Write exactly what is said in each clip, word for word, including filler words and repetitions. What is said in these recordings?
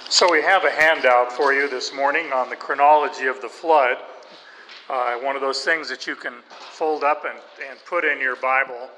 So we have a handout for you this morning on the chronology of the flood. Uh, one of those things that you can fold up and, and put in your Bible.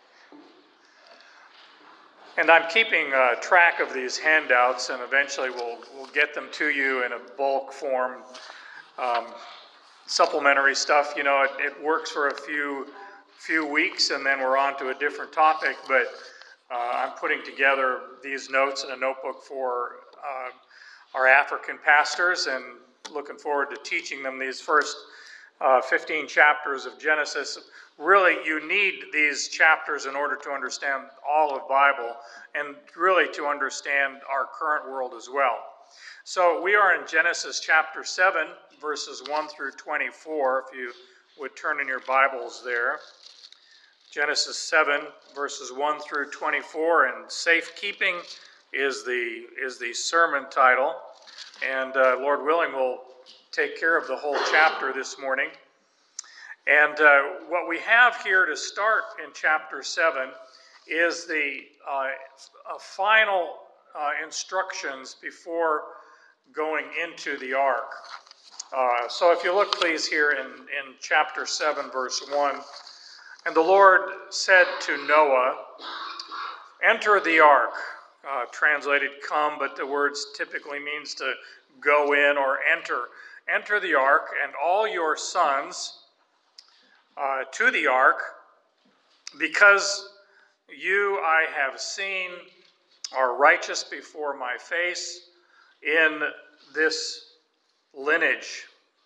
And I'm keeping uh, track of these handouts, and eventually we'll, we'll get them to you in a bulk form. Um, supplementary stuff, you know, it, it works for a few few weeks, and then we're on to a different topic, but uh, I'm putting together these notes in a notebook for uh, our African pastors, and looking forward to teaching them these first uh, fifteen chapters of Genesis. Really, you need these chapters in order to understand all of Bible, and really to understand our current world as well. So we are in Genesis chapter seven, verses one through twenty-four, if you would turn in your Bibles there. Genesis seven, verses one through twenty-four, and safekeeping is the, is the sermon title. And uh, Lord willing, we'll take care of the whole chapter this morning. And uh, what we have here to start in chapter seven is the uh, final uh, instructions before going into the ark. Uh, so if you look please here in, in chapter seven, verse one, and the Lord said to Noah, enter the ark. Uh, translated come, but the words typically means to go in or enter. Enter the ark, and all your sons uh, to the ark, because you I have seen are righteous before my face in this lineage.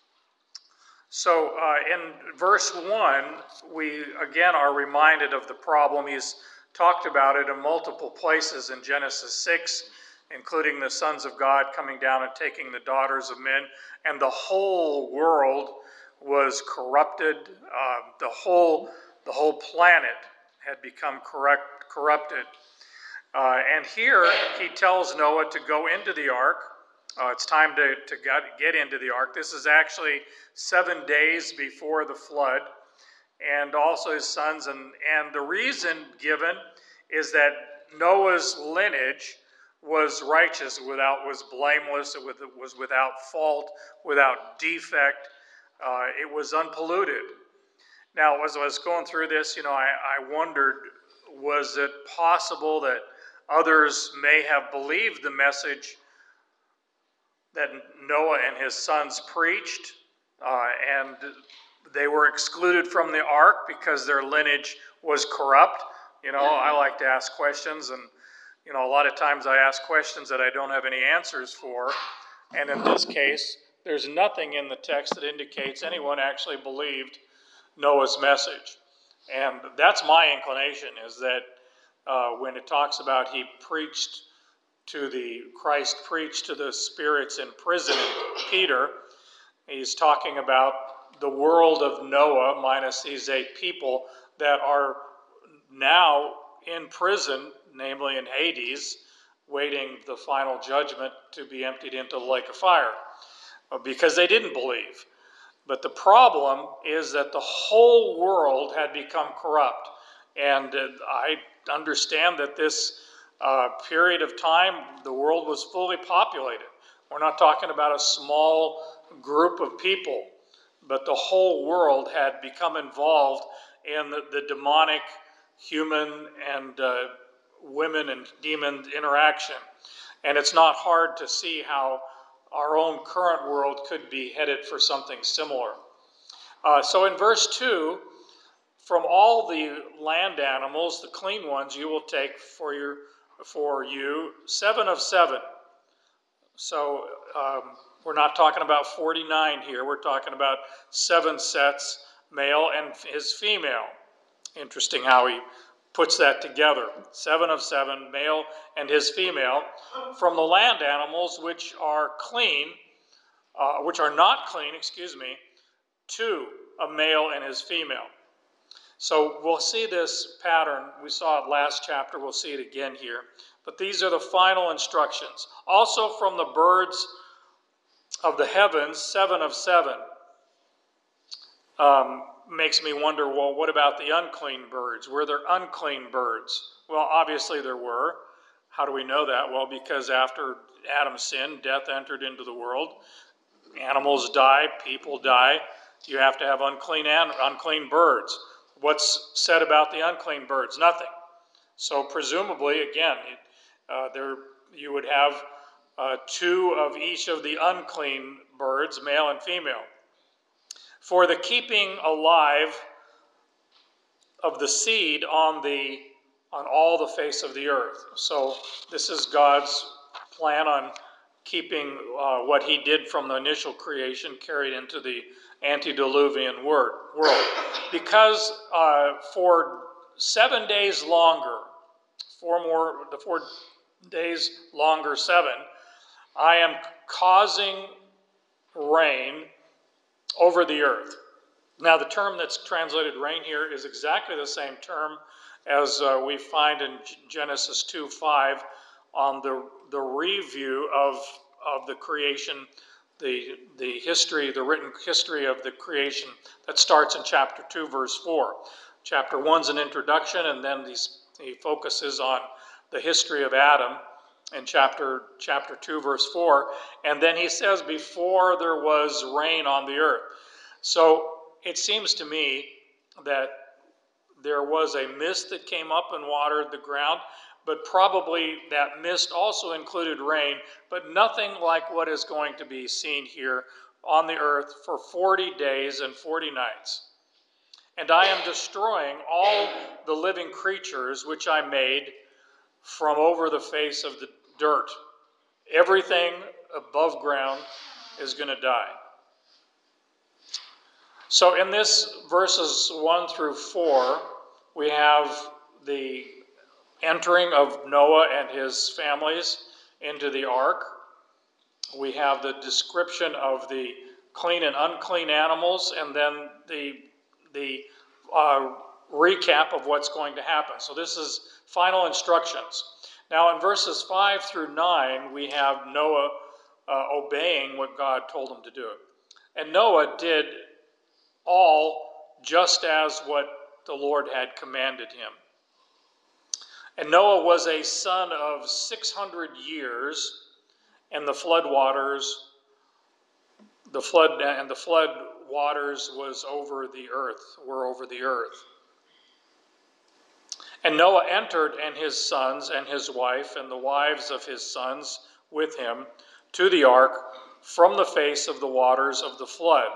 So uh, in verse one, we again are reminded of the problem. He's talked about it in multiple places in Genesis six, including the sons of God coming down and taking the daughters of men, and the whole world was corrupted. Uh, the whole the whole planet had become correct, corrupted. Uh, and here he tells Noah to go into the ark. Uh, it's time to, to get into the ark. This is actually seven days before the flood, and also his sons. And, and the reason given is that Noah's lineage was righteous, without was blameless, it was without fault, without defect. Uh, it was unpolluted. Now, as I was going through this, you know, I, I wondered, was it possible that others may have believed the message that Noah and his sons preached, uh, and they were excluded from the ark because their lineage was corrupt? You know, I like to ask questions, and, you know, a lot of times I ask questions that I don't have any answers for, and in this case, there's nothing in the text that indicates anyone actually believed Noah's message. And that's my inclination, is that uh, when it talks about he preached to the, Christ preached to the spirits in prison in Peter, he's talking about the world of Noah minus these eight people that are now in prison, namely in Hades, waiting the final judgment to be emptied into the lake of fire, because they didn't believe. But the problem is that the whole world had become corrupt. And uh, I understand that this uh, period of time, the world was fully populated. We're not talking about a small group of people, but the whole world had become involved in the, the demonic human and uh, women and demon interaction. And it's not hard to see how our own current world could be headed for something similar. Uh, so in verse two, from all the land animals, the clean ones, you will take for your for you seven of seven. So um, we're not talking about forty-nine here. We're talking about seven sets, male and his female. Interesting how he puts that together. Seven of seven, male and his female, from the land animals which are clean, uh, which are not clean, excuse me, two, a male and his female. So we'll see this pattern. We saw it last chapter. We'll see it again here. But these are the final instructions. Also from the birds of the heavens, seven of seven. Um, makes me wonder, well, what about the unclean birds? Were there unclean birds? Well, obviously there were. How do we know that? Well, because after Adam sinned, death entered into the world. Animals die, people die. You have to have unclean an- unclean birds. What's said about the unclean birds? Nothing. So presumably, again, it, uh, there you would have uh, two of each of the unclean birds, male and female. For the keeping alive of the seed on the on all the face of the earth. So this is God's plan on keeping uh, what he did from the initial creation carried into the antediluvian world. Because uh, for seven days longer, four more, the four days longer, seven, I am causing rain over the earth. Now, the term that's translated rain here is exactly the same term as uh, we find in Genesis two five on the, the review of, of the creation, the, the history, the written history of the creation that starts in chapter two, verse four. Chapter one's an introduction, and then these, he focuses on the history of Adam in chapter, chapter two, verse four. And then he says, before there was rain on the earth. So it seems to me that there was a mist that came up and watered the ground, but probably that mist also included rain, but nothing like what is going to be seen here on the earth for forty days and forty nights. And I am destroying all the living creatures which I made from over the face of the dirt. Everything above ground is going to die. So in this verses one through four, we have the entering of Noah and his families into the ark. We have the description of the clean and unclean animals, and then the, the uh, recap of what's going to happen. So this is final instructions. Now in verses five through nine, we have Noah uh, obeying what God told him to do. And Noah did all just as what the Lord had commanded him. And Noah was a son of six hundred years, and the flood waters, the flood and the flood waters was over the earth, were over the earth. And Noah entered, and his sons and his wife and the wives of his sons with him, to the ark from the face of the waters of the flood.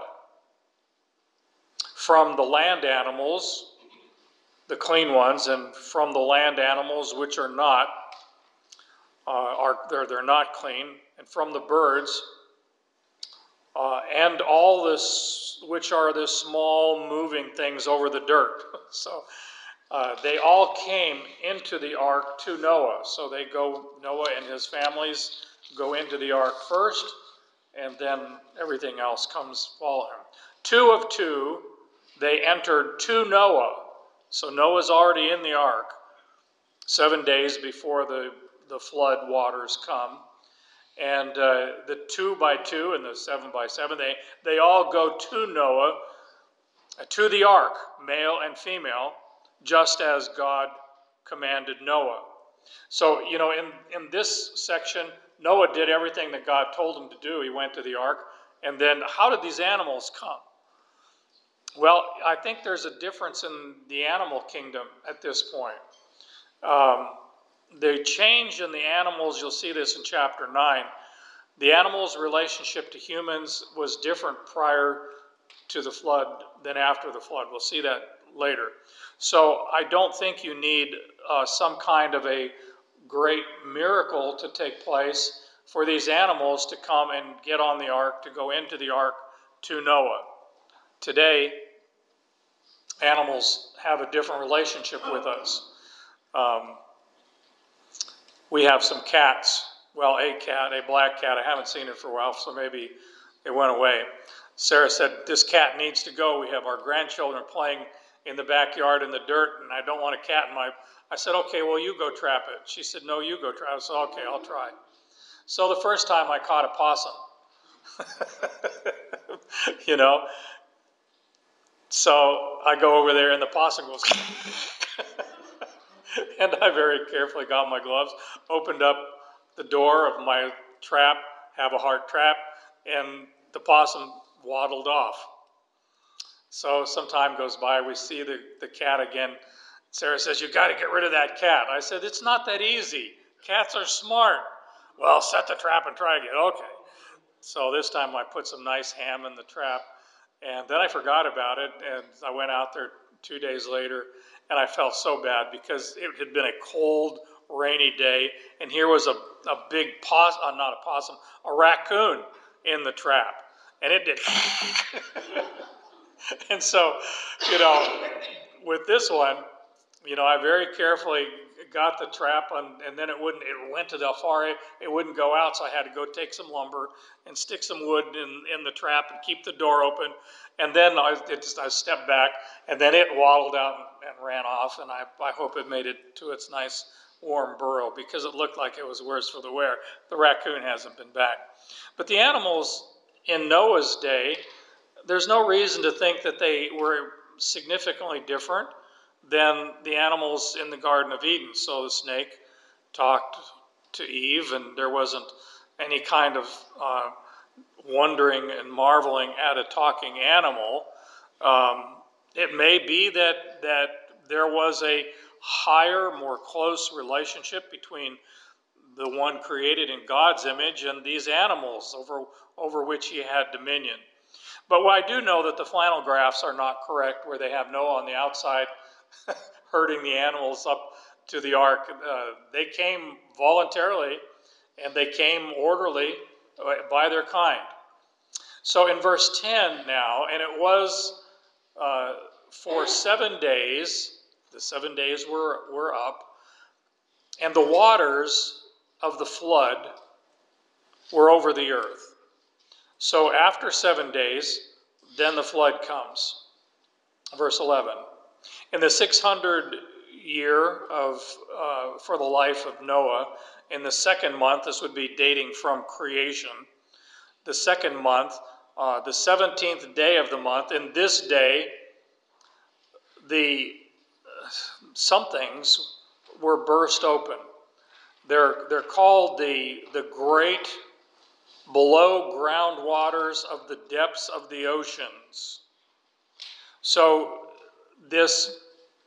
From the land animals, the clean ones, and from the land animals which are not, uh, are they're, they're not clean, and from the birds, uh, and all this, which are the small moving things over the dirt. So uh, they all came into the ark to Noah. So they go, Noah and his families go into the ark first, and then everything else comes follow him. Two of two, they entered to Noah. So Noah's already in the ark seven days before the, the flood waters come. And uh, the two by two and the seven by seven, they, they all go to Noah, uh, to the ark, male and female, just as God commanded Noah. So, you know, in, in this section, Noah did everything that God told him to do. He went to the ark. And then how did these animals come? Well, I think there's a difference in the animal kingdom at this point. Um, the change in the animals, you'll see this in chapter nine. The animals' relationship to humans was different prior to the flood than after the flood. We'll see that later. So I don't think you need uh, some kind of a great miracle to take place for these animals to come and get on the ark, to go into the ark to Noah. Today, animals have a different relationship with us. Um, we have some cats. Well, a cat, a black cat. I haven't seen it for a while, so maybe it went away. Sarah said, this cat needs to go. We have our grandchildren playing in the backyard in the dirt, and I don't want a cat in my... I said, okay, well, you go trap it. She said, no, you go trap it. I said, okay, I'll try. So the first time I caught a possum. You know? So I go over there, and the possum goes... And I very carefully got my gloves, opened up the door of my trap, have a heart trap, and the possum waddled off. So some time goes by, we see the, the cat again. Sarah says, you got to get rid of that cat. I said, it's not that easy. Cats are smart. Well, set the trap and try again. Okay. So this time I put some nice ham in the trap, and then I forgot about it, and I went out there two days later, and I felt so bad because it had been a cold, rainy day, and here was a, a big possum, uh, not a possum, a raccoon in the trap, and it did. And so, you know, with this one, you know, I very carefully got the trap, on, and then it wouldn't, it went to the far end, it wouldn't go out, so I had to go take some lumber and stick some wood in, in the trap and keep the door open. And then I, it just, I stepped back, and then it waddled out and, and ran off, and I, I hope it made it to its nice warm burrow, because it looked like it was worse for the wear. The raccoon hasn't been back. But the animals in Noah's day, there's no reason to think that they were significantly different than the animals in the Garden of Eden. So the snake talked to Eve, and there wasn't any kind of uh, wondering and marveling at a talking animal. Um, it may be that, that there was a higher, more close relationship between the one created in God's image and these animals over, over which he had dominion. But I do know that the flannel graphs are not correct, where they have Noah on the outside herding the animals up to the ark. Uh, they came voluntarily, and they came orderly by their kind. So in verse ten now, and it was uh, for seven days, the seven days were, were up, and the waters of the flood were over the earth. So after seven days, then the flood comes. Verse eleven. In the six hundred year of uh, for the life of Noah, in the second month, this would be dating from creation, the second month, uh, the seventeenth day of the month, in this day, the uh, some things were burst open. They're, they're called the, the great below ground waters of the depths of the oceans. So this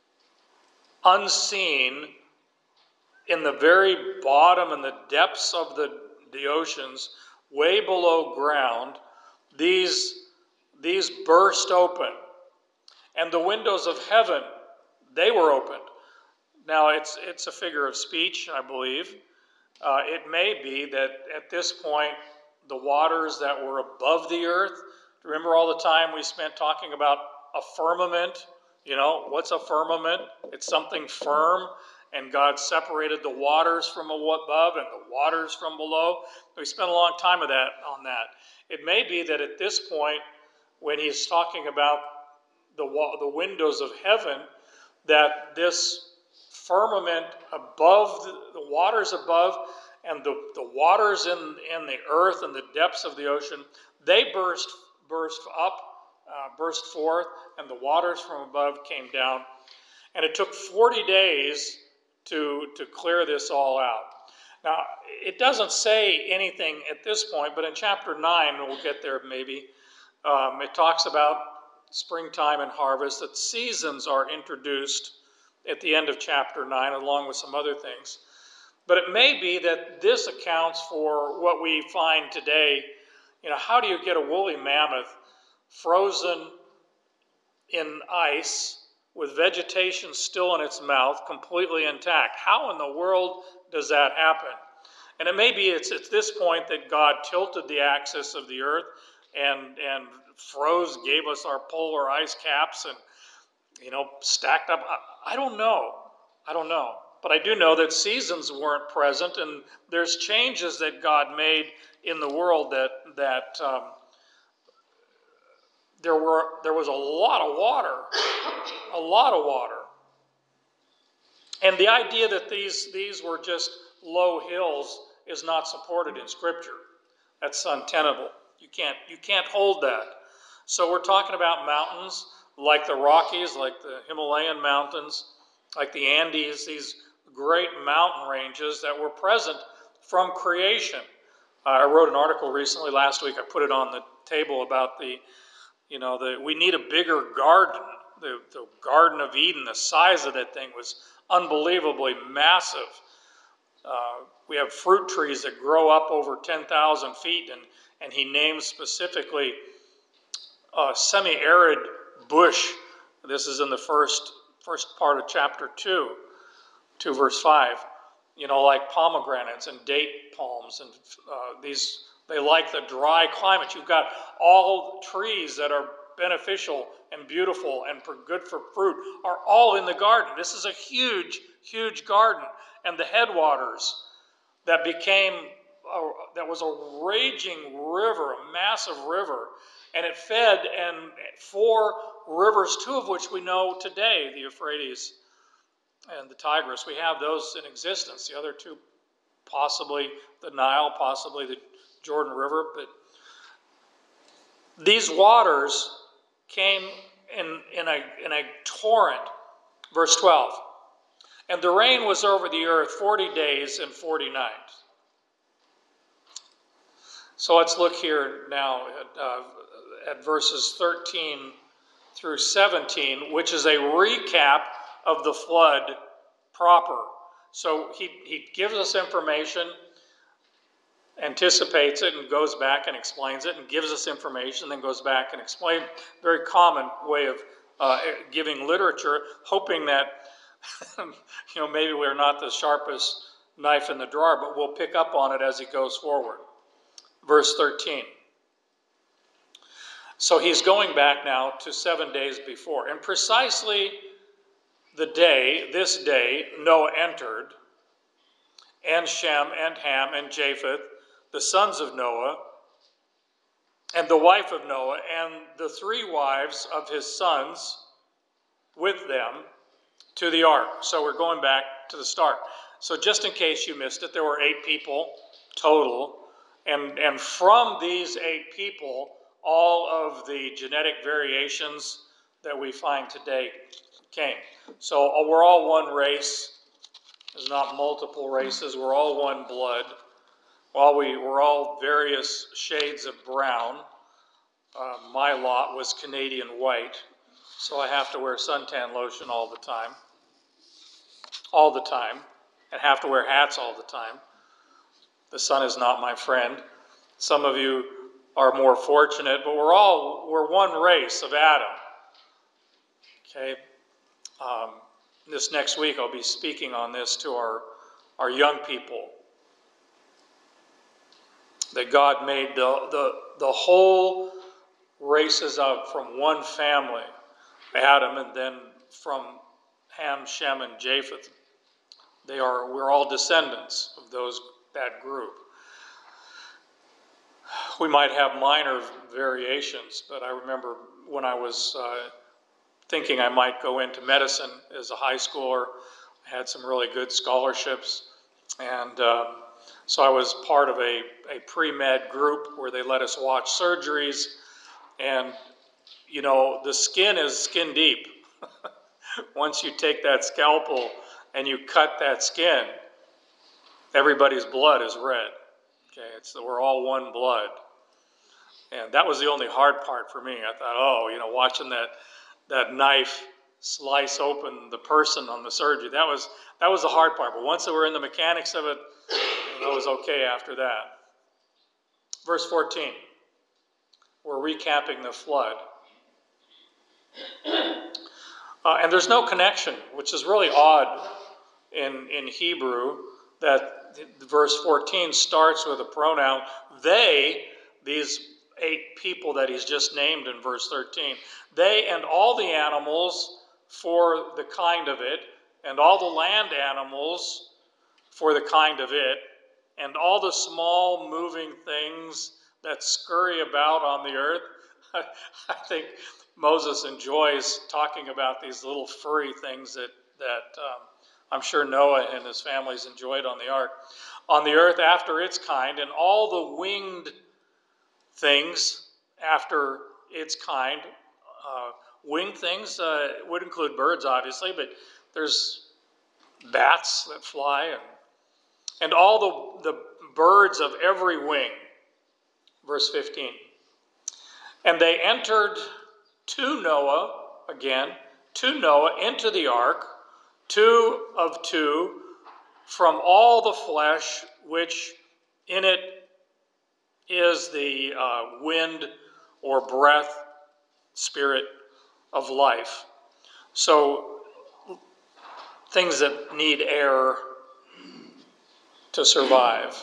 unseen, in the very bottom and the depths of the, the oceans, way below ground, these, these burst open. And the windows of heaven, they were opened. Now, it's, it's a figure of speech, I believe. Uh, it may be that at this point, the waters that were above the earth, remember all the time we spent talking about a firmament? You know, what's a firmament? It's something firm, and God separated the waters from above and the waters from below. We spent a long time of that on that. It may be that at this point, when he's talking about the, the windows of heaven, that this firmament above, the, the waters above, and the, the waters in, in the earth and the depths of the ocean, they burst, burst up, uh, burst forth, and the waters from above came down. And it took forty days to, to clear this all out. Now, it doesn't say anything at this point, but in chapter nine, we'll get there maybe, um, it talks about springtime and harvest, that seasons are introduced at the end of chapter nine, along with some other things. But it may be that this accounts for what we find today. You know, how do you get a woolly mammoth frozen in ice with vegetation still in its mouth, completely intact? How in the world does that happen? And it may be it's at this point that God tilted the axis of the earth and, and froze, gave us our polar ice caps and, you know, stacked up. I, I don't know. I don't know. But I do know that seasons weren't present, and there's changes that God made in the world that that um, there were there was a lot of water, a lot of water, and the idea that these these were just low hills is not supported in Scripture. That's untenable. You can't you can't hold that. So we're talking about mountains like the Rockies, like the Himalayan mountains. like the Andes, these great mountain ranges that were present from creation. Uh, I wrote an article recently, last week, I put it on the table about the, you know, the, we need a bigger garden. The, the Garden of Eden, the size of that thing was unbelievably massive. Uh, we have fruit trees that grow up over ten thousand feet, and, and he names specifically a semi-arid bush. This is in the first, first part of chapter two, two verse five. You know, like pomegranates and date palms, and uh, these, they like the dry climate. You've got all trees that are beneficial and beautiful and for good for fruit are all in the garden. This is a huge, huge garden. And the headwaters that became, a, that was a raging river, a massive river, and it fed and four rivers, two of which we know today, the Euphrates and the Tigris. We have those in existence. The other two, possibly the Nile, possibly the Jordan River. But these waters came in, in, a, in a torrent. Verse twelve. And the rain was over the earth forty days and forty nights. So let's look here now at, uh, at verses thirteen through seventeen, which is a recap of the flood proper. So he, he gives us information, anticipates it, and goes back and explains it, and gives us information, then goes back and explains. Very common way of uh, giving literature, hoping that you know, maybe we're not the sharpest knife in the drawer, but we'll pick up on it as he goes forward. Verse thirteen. So he's going back now to seven days before. And precisely the day, this day, Noah entered, and Shem and Ham and Japheth, the sons of Noah, and the wife of Noah, and the three wives of his sons with them, to the ark. So we're going back to the start. So just in case you missed it, there were eight people total. And, and from these eight people, all of the genetic variations that we find today came. So we're all one race. There's not multiple races. We're all one blood. While we were all various shades of brown, uh, my lot was Canadian white. So I have to wear suntan lotion all the time. All the time. And have to wear hats all the time. The sun is not my friend. Some of you are more fortunate, but we're all, we're one race of Adam. Okay. Um, this next week I'll be speaking on this to our, our young people. That God made the, the, the whole races up from one family, Adam, and then from Ham, Shem, and Japheth. They are, we're all descendants of those, that group. We might have minor variations, but I remember when I was uh, thinking I might go into medicine as a high schooler, I had some really good scholarships, and uh, so I was part of a, a pre-med group where they let us watch surgeries, and you know, the skin is skin deep. Once you take that scalpel and you cut that skin, everybody's blood is red. Okay, it's we're all one blood, and that was the only hard part for me. I thought, oh, you know, watching that that knife slice open the person on the surgery, that was that was the hard part. But once we were in the mechanics of it, it was okay after that. Verse fourteen. We're recapping the flood. Uh, and there's no connection, which is really odd in, in Hebrew, that verse fourteen starts with a pronoun. They, these eight people that he's just named in verse thirteen, they and all the animals for the kind of it, and all the land animals for the kind of it, and all the small moving things that scurry about on the earth. I think Moses enjoys talking about these little furry things that, that um, I'm sure Noah and his families enjoyed on the ark. On the earth after its kind, and all the winged things after its kind. Uh, winged things uh, would include birds, obviously, but there's bats that fly, and, and all the, the birds of every wing. Verse fifteen. And they entered to Noah, again, to Noah into the ark, two of two, from all the flesh which in it is the uh, wind or breath, spirit of life. So things that need air to survive.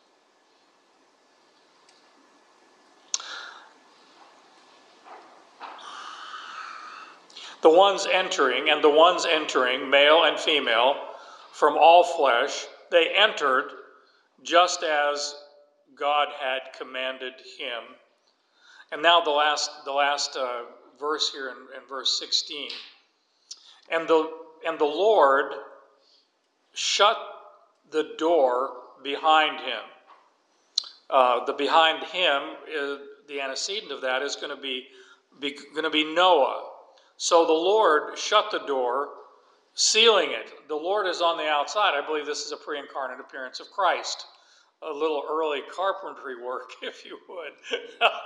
The ones entering, and the ones entering, male and female, from all flesh, they entered just as God had commanded him. And now the last, the last uh, verse here in, in verse sixteen. And the and the Lord shut the door behind him. Uh, the behind him, is, the antecedent of that is going to be, be going to be Noah. So the Lord shut the door, sealing it. The Lord is on the outside. I believe this is a pre-incarnate appearance of Christ. A little early carpentry work, if you would.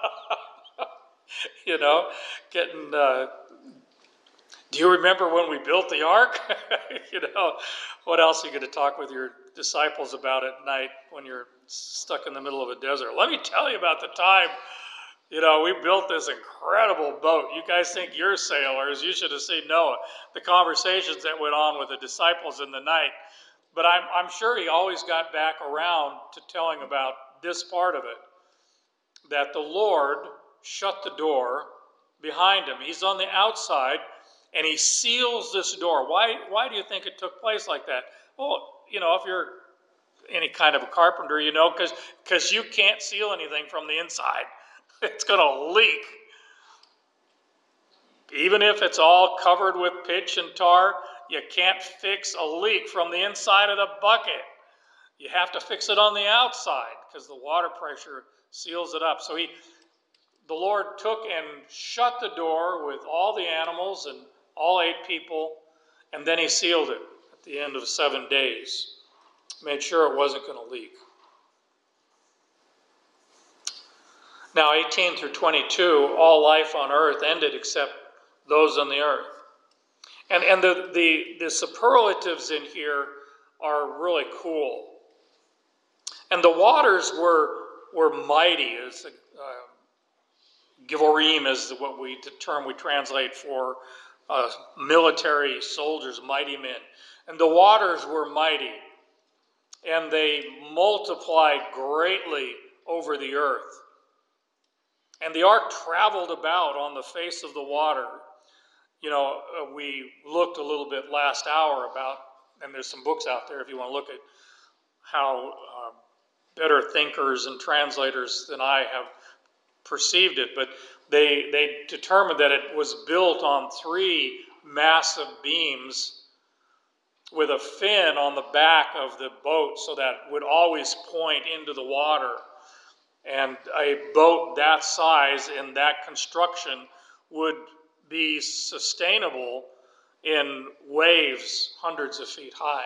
You know, getting... Uh, do you remember when we built the ark? You know, what else are you going to talk with your disciples about at night when you're stuck in the middle of a desert? Let me tell you about the time... You know, we built this incredible boat. You guys think you're sailors. You should have seen Noah. The conversations that went on with the disciples in the night. But I'm, I'm sure he always got back around to telling about this part of it. That the Lord shut the door behind him. He's on the outside, and he seals this door. Why, why do you think it took place like that? Well, you know, if you're any kind of a carpenter, you know, because because you can't seal anything from the inside. It's going to leak. Even if it's all covered with pitch and tar, you can't fix a leak from the inside of the bucket. You have to fix it on the outside because the water pressure seals it up. So he, the Lord took and shut the door with all the animals and all eight people, and then he sealed it at the end of seven days. Made sure it wasn't going to leak. Now, eighteen through twenty-two, all life on earth ended except those on the earth. And, and the, the, the superlatives in here are really cool. And the waters were, were mighty. As, uh, Givorim is what we, the term we translate for uh, military soldiers, mighty men. And the waters were mighty. And they multiplied greatly over the earth. And the ark traveled about on the face of the water. You know, uh, we looked a little bit last hour about, and there's some books out there if you want to look at how uh, better thinkers and translators than I have perceived it, but they, they determined that it was built on three massive beams with a fin on the back of the boat so that it would always point into the water. And a boat that size in that construction would be sustainable in waves hundreds of feet high.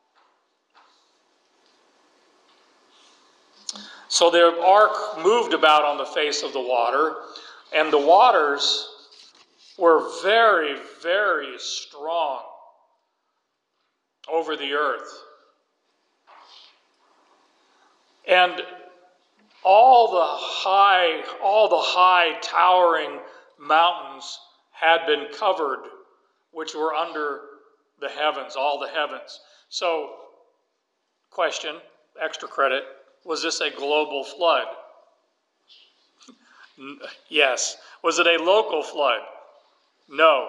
So the ark moved about on the face of the water, and the waters were very, very strong over the earth. And all the high, all the high towering mountains had been covered, which were under the heavens, all the heavens. So, question, extra credit, was this a global flood? Yes. Was it a local flood? No.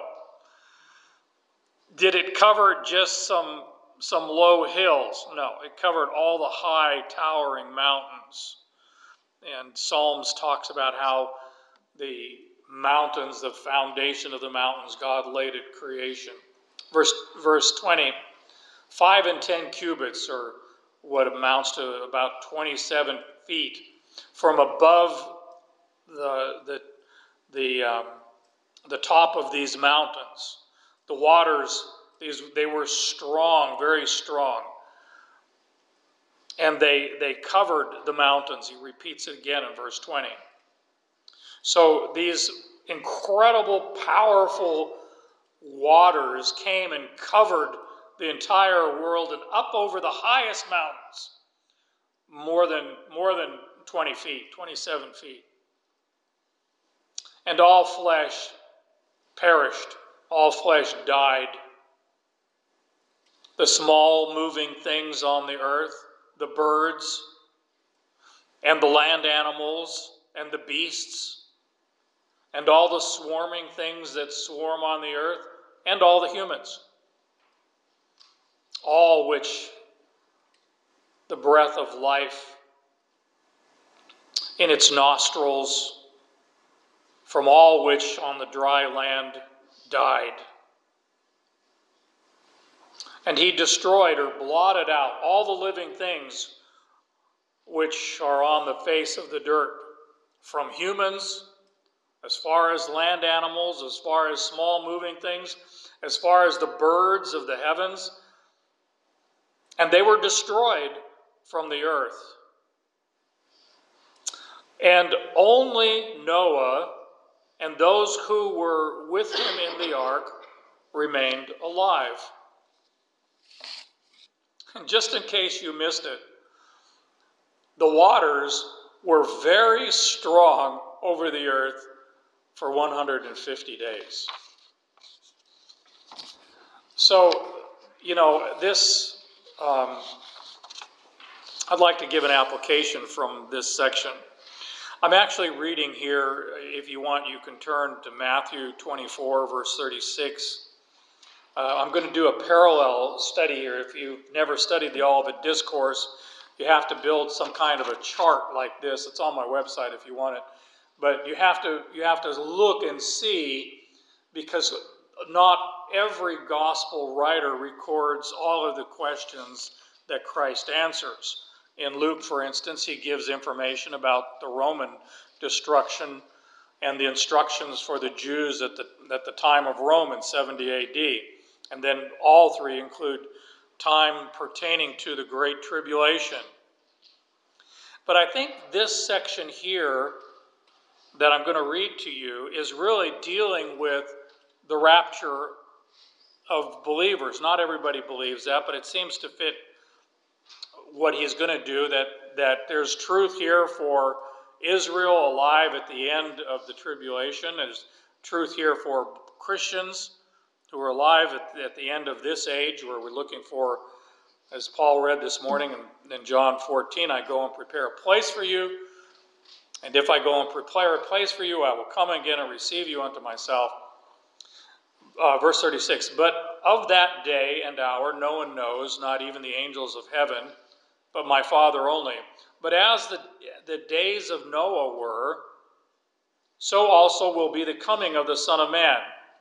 Did it cover just some, some low hills? No. It covered all the high towering mountains. And Psalms talks about how the mountains, the foundation of the mountains, God laid at creation. Verse, verse twenty, five and ten cubits, or what amounts to about twenty-seven feet, from above the, the, the, um, the top of these mountains. The waters, These, they were strong, very strong. And they, they covered the mountains. He repeats it again in verse twenty. So these incredible, powerful waters came and covered the entire world and up over the highest mountains, more than, more than twenty feet, twenty-seven feet. And all flesh perished, all flesh died. The small moving things on the earth, the birds, and the land animals, and the beasts, and all the swarming things that swarm on the earth, and all the humans, all which the breath of life in its nostrils, from all which on the dry land died. And he destroyed or blotted out all the living things which are on the face of the dirt, from humans, as far as land animals, as far as small moving things, as far as the birds of the heavens. And they were destroyed from the earth. And only Noah and those who were with him in the ark remained alive. And just in case you missed it, the waters were very strong over the earth for one hundred fifty days. So, you know, this, um, I'd like to give an application from this section. I'm actually reading here, if you want, you can turn to Matthew twenty-four, verse thirty-six. Uh, I'm going to do a parallel study here. If you've never studied the Olivet Discourse, you have to build some kind of a chart like this. It's on my website if you want it. But you have to, you have to look and see, because not every gospel writer records all of the questions that Christ answers. In Luke, for instance, he gives information about the Roman destruction and the instructions for the Jews at the, at the time of Rome in seventy A D. And then all three include time pertaining to the Great Tribulation. But I think this section here that I'm going to read to you is really dealing with the rapture of believers. Not everybody believes that, but it seems to fit what he's going to do, that, that there's truth here for Israel alive at the end of the tribulation. There's truth here for Christians who are alive at, at the end of this age, where we're looking for, as Paul read this morning in, in John fourteen, I go and prepare a place for you. And if I go and prepare a place for you, I will come again and receive you unto myself. Uh, verse thirty-six, but of that day and hour no one knows, not even the angels of heaven, but my Father only. But as the, the days of Noah were, so also will be the coming of the Son of Man.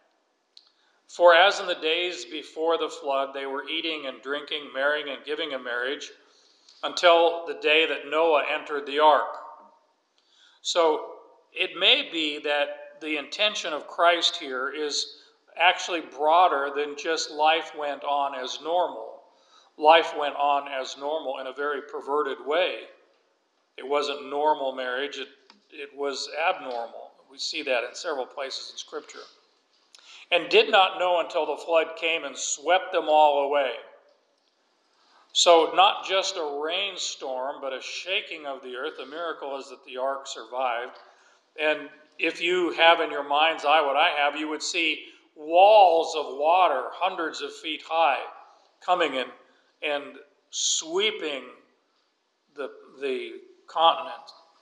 For as in the days before the flood, they were eating and drinking, marrying and giving in marriage, until the day that Noah entered the ark. So it may be that the intention of Christ here is actually broader than just life went on as normal. Life went on as normal in a very perverted way. It wasn't normal marriage, it, it was abnormal. We see that in several places in Scripture. And did not know until the flood came and swept them all away. So not just a rainstorm, but a shaking of the earth. The miracle is that the ark survived. And if you have in your mind's eye what I have, you would see walls of water, hundreds of feet high, coming in and sweeping the, the continent.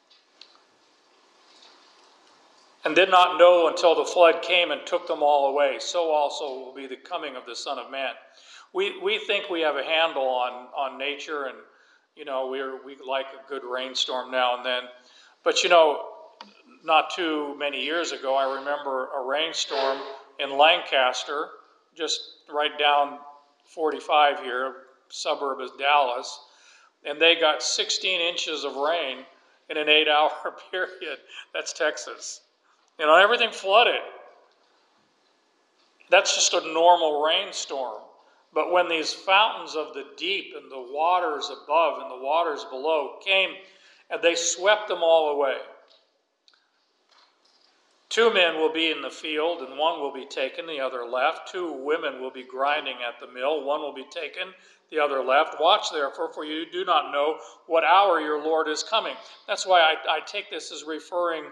And did not know until the flood came and took them all away. So also will be the coming of the Son of Man. We we think we have a handle on, on nature, and you know we're we like a good rainstorm now and then. But you know, not too many years ago, I remember a rainstorm in Lancaster, just right down forty-five here, suburb of Dallas, and they got sixteen inches of rain in an eight-hour period. That's Texas. You know, everything flooded. That's just a normal rainstorm. But when these fountains of the deep and the waters above and the waters below came, and they swept them all away. Two men will be in the field, and one will be taken, the other left. Two women will be grinding at the mill, one will be taken, the other left. Watch therefore, for you do not know what hour your Lord is coming. That's why I, I take this as referring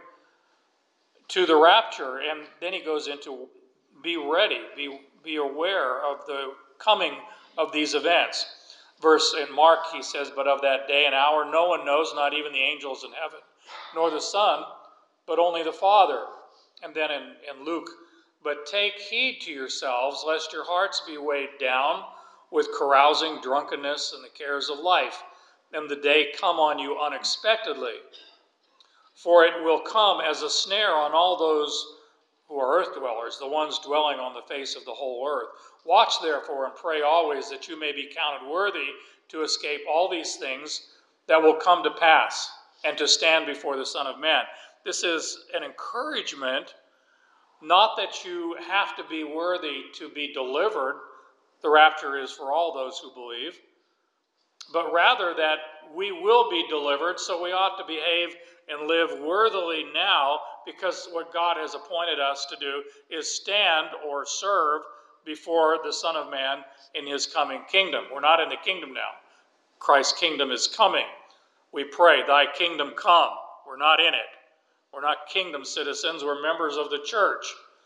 to the rapture, and then he goes into be ready, be, be aware of the coming of these events. Verse in Mark, he says, but of that day and hour no one knows, not even the angels in heaven, nor the Son, but only the Father. And then in, in Luke, but take heed to yourselves, lest your hearts be weighed down with carousing, drunkenness, and the cares of life, and the day come on you unexpectedly. For it will come as a snare on all those who are earth dwellers, the ones dwelling on the face of the whole earth. Watch therefore and pray always that you may be counted worthy to escape all these things that will come to pass and to stand before the Son of Man. This is an encouragement, not that you have to be worthy to be delivered. The rapture is for all those who believe, but rather that we will be delivered, so we ought to behave and live worthily now, because what God has appointed us to do is stand or serve before the Son of Man in his coming kingdom. We're not in the kingdom now. Christ's kingdom is coming. We pray, thy kingdom come. We're not in it. We're not kingdom citizens. We're members of the church.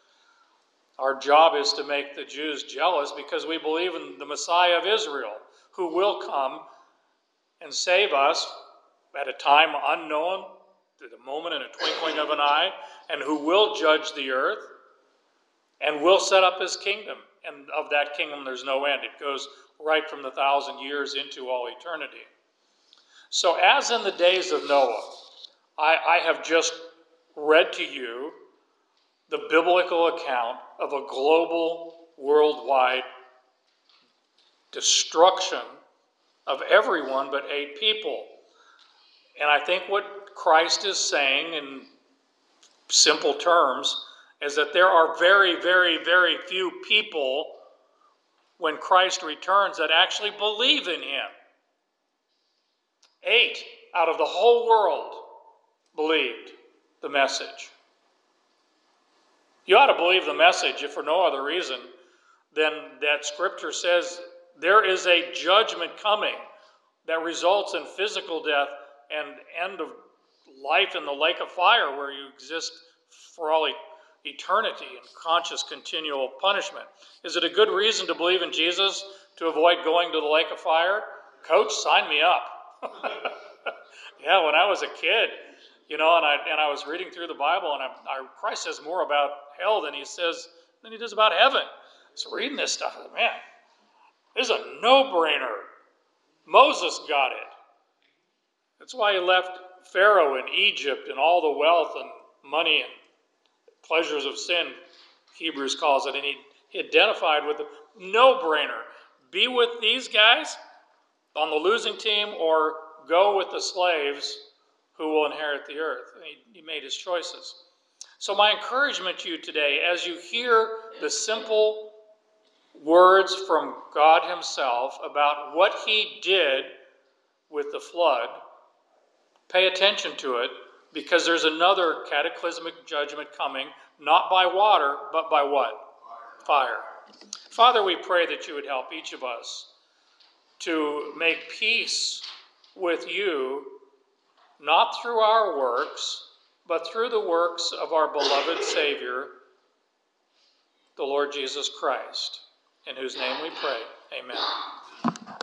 Our job is to make the Jews jealous because we believe in the Messiah of Israel, who will come and save us at a time unknown, at a moment in a twinkling of an eye, and who will judge the earth and will set up his kingdom. And of that kingdom there's no end. It goes right from the thousand years into all eternity. So as in the days of Noah, I, I have just read to you the biblical account of a global, worldwide destruction of everyone but eight people. And I think what Christ is saying in simple terms is that there are very, very, very few people when Christ returns that actually believe in him. Eight out of the whole world believed the message. You ought to believe the message, if for no other reason than that Scripture says there is a judgment coming that results in physical death and end of life in the lake of fire, where you exist for all eternity in conscious continual punishment. Is it a good reason to believe in Jesus to avoid going to the lake of fire? Coach, sign me up. Yeah, when I was a kid, you know, and I and I was reading through the Bible, and I, I, Christ says more about hell than he says than he does about heaven. So reading this stuff, man, this is a no-brainer. Moses got it. That's why he left Pharaoh in Egypt and all the wealth and money and pleasures of sin, Hebrews calls it, and he, he identified with the no-brainer. Be with these guys on the losing team, or go with the slaves who will inherit the earth. He, he made his choices. So my encouragement to you today, as you hear the simple words from God himself about what he did with the flood, pay attention to it, because there's another cataclysmic judgment coming, not by water, but by what? Fire. Fire. Father, we pray that you would help each of us to make peace with you, not through our works, but through the works of our beloved Savior, the Lord Jesus Christ, in whose name we pray. Amen.